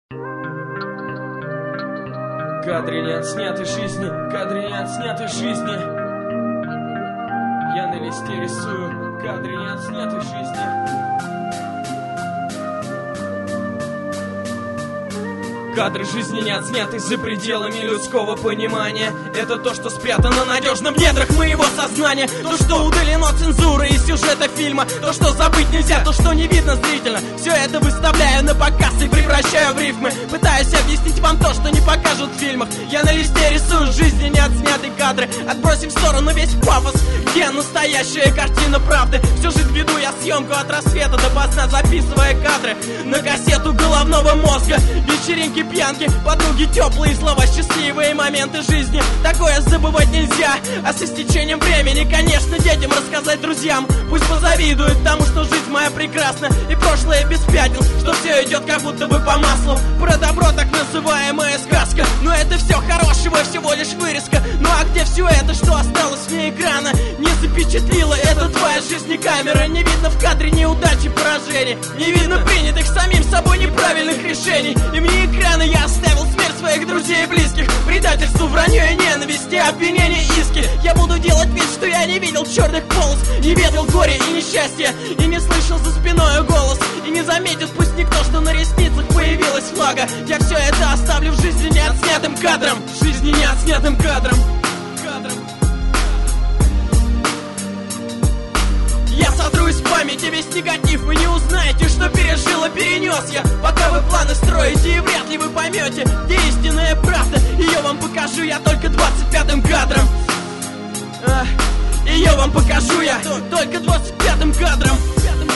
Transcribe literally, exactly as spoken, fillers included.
Кадры не отсняты жизни, кадры не отсняты жизни. Я на листе рисую кадры не отсняты жизни. Кадры жизни не отсняты за пределами людского понимания. Это то, что спрятано надежно в недрах моего сознания. То, что удалено цензурой из сюжета фильма. То, что забыть нельзя, то, что не видно зрительно. Все это выставляю на показ и превращаю в рифмы. Пытаюсь объяснить вам то, что не покажут в фильмах. Я на листе рисую с жизни не отснятые кадры. Отбросим в сторону весь пафос, где настоящая картина правды. Всю жизнь веду я съемку от рассвета до поздна, записывая кадры на кассету головного мозга. Вечеринки, пьянки, подруги, теплые слова, счастливые моменты жизни. Такое забывать нельзя. А с истечением времени, конечно, детям рассказать друзьям. Пусть позавидуют тому, что жизнь моя прекрасна и прошлое без пятен, что все идет как будто бы по маслу. Про добро так называемая сказка. Но это все хорошего, всего лишь вырезка. Ну а где все это, что осталось вне экрана? Не запечатлила это твоя жизнь и камера. Не видно в кадре неудачи, поражений. Не видно принятых самим собой неправильных решений. И мне экрана я оставил смерть своих друзей и близких. Предательству, вранье и ненависти, обвинения, иски. Я буду делать вид, что я не видел черных полос, не ведал горя и несчастья, и не слышал за спиной голос, и не заметит пусть никто, что на ресницах появилась флага. Я все это оставлю в жизни не отснятым кадром. В жизни не отснятым кадром. Кадром. Я сотру из памяти весь негатив. Вы не узнаете, что пережил и перенес я. Пока вы планы строите, и вряд ли вы поймете, где истинная правда. Ее вам покажу я только двадцать пятым кадром. Ее вам покажу я только двадцать пятым кадром.